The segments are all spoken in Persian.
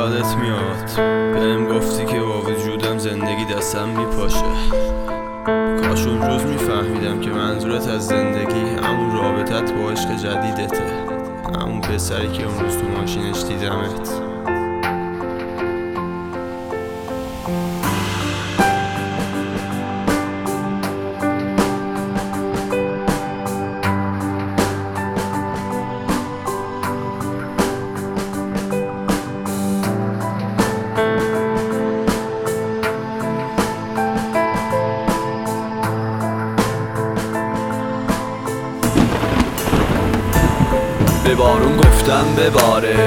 یادت میاد بهم گفتی که با وجودم زندگی دستم میپاشه. کاش اون روز میفهمیدم که منظورت از زندگی همون رابطت با عشق جدیدته، همون پسری که اون روز تو ماشینش دیدمت. به بارون گفتم بباره،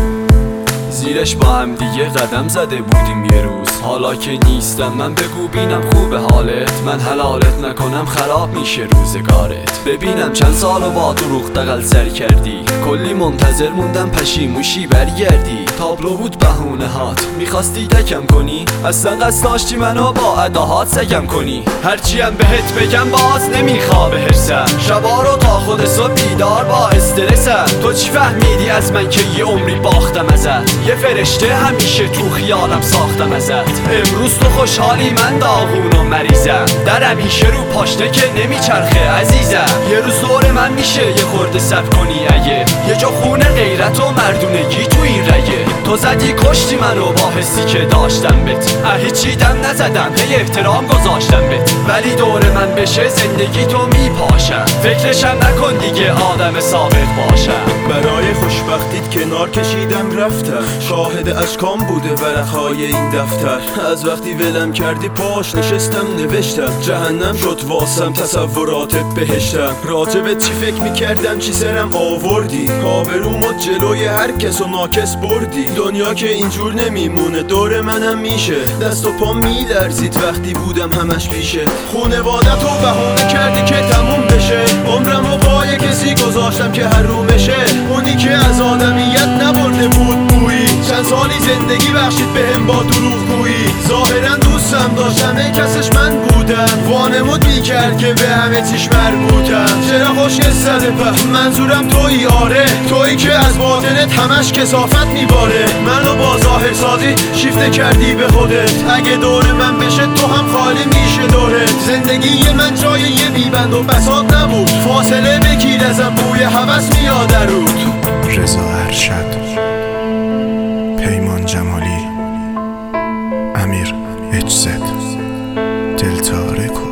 زیرش با هم دیگه قدم زده بودیم یه روز. حالا که نیستم من بگو بینم خوبه حالت، من حلالت نکنم خراب میشه روزگارت. ببینم چند سالو با دروغ دقل سر کردی، کلی منتظر موندم پشیموشی برگردی. تابلو بود بهونه هات، میخواستی تکم کنی، اصلا قصد داشتی منو با اداهات سگم کنی. هرچیم بهت بگم باز نمیخوابه هرسم، شبا رو تا خود صبح بیدار با استرسم. تو چی فهمیدی از من که یه عمری باختم ازت، یه فرشته همیشه تو خیالم ساختم ازت. امروز تو خوشحالی من داغون و مریضم، در همیشه رو پاشته که نمیچرخه عزیزم. یه روز دور من میشه یه خورده صبر کنی، اگه یه جا خونه غیرت و مردونگی تو این رگه. تو زدی کشتی منو با حسی که داشتم بت، هیچی دم نزدم هی احترام گذاشتم بت. ولی دور من بشه زندگی تو میپاشم، فکرشم نکن دیگه آدم سابق باشم. برای خوشبختیت کنار کشیدم رفتم، شاهد اشکام بوده ورقهای این دفتر. از وقتی ولم کردی پاش نشستم نوشتم، جهنم شد واسم تصوراتت بهشتم. راجبت چی فکر میکردم چی سرم آوردی، آبرومو جلوی هر کس و ناکس بردی. دنیا که اینجور نمیمونه دور منم میشه، دست و پا میلرزید وقتی بودم همش پیشه. خونوادت رو بهونه کردی که تموم بشه، عمرمو پای کسی گذاشتم که هر رو بشه. اونی که از آدمیت نبرده بود بویی، چند سالی زندگی بخشید بهم با دروغ گویی. ظاهرا دوستم داشتم ای کسش من بودم، وانمود میکرد که به همه چیش مربوطم. چرا خوشگل زده په منظورم تویی، آره تویی که از باطنت همش کثافت میباره. منو با ظاهر سازی شیفته کردی به خودت، اگه دور من بشه تو هم خالی میشه دورت. زندگی من جای یه بیبند و بساط نبود، فاصله بگیر ازم بوی هوس میاد درود. رضا ارشد، پیمان جمالی، امیر اچزد، دلتا رکورد.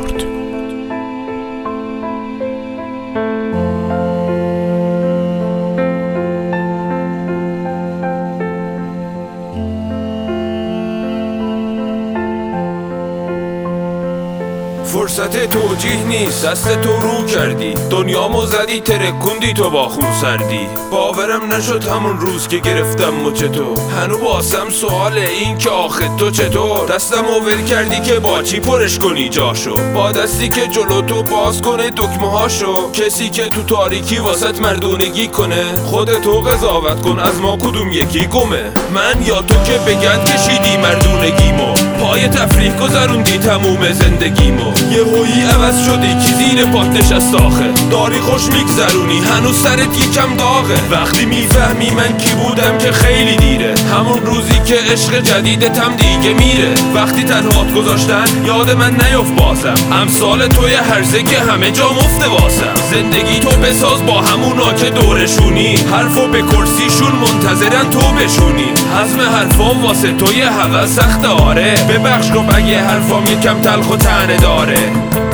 فرصت توجیه نیست، دست تو رو کردی، دنیامو زدی ترکوندی تو با خون سردی. باورم نشد همون روز که گرفتم مچ تو، هنو باسم سواله این که آخه تو چطور. دستم ول کردی که با چی پرش کنی جاشو، با دستی که جلو تو باز کنه دکمه هاشو. کسی که تو تاریکی واسط مردونگی کنه، خودتو قضاوت کن از ما کدوم یکی گمه. من یا تو که بگند کشیدی مردونگیمو، پای تفریح گذروندی تموم زندگیمو. یه هویی عوض شدی کی زیر پات نشست آخه، داری خوش میگذرونی هنوز سرت یکم داغه. وقتی میفهمی من کی بودم که خیلی دیره، همون روزی که عشق جدیدتم دیگه میره. وقتی تنهات گذاشتن یاد من نیفت بازم، امثال توی هرزه که همه جا مفته واسم. زندگی تو بساز با همونا که دورشونی، حرفو به کرسیشون منتظرن تو بشونی. حزم حرفام واسه توی هوا سخت آره، ببخش کن اگه حرفام یکم تلخ و طعنه داره.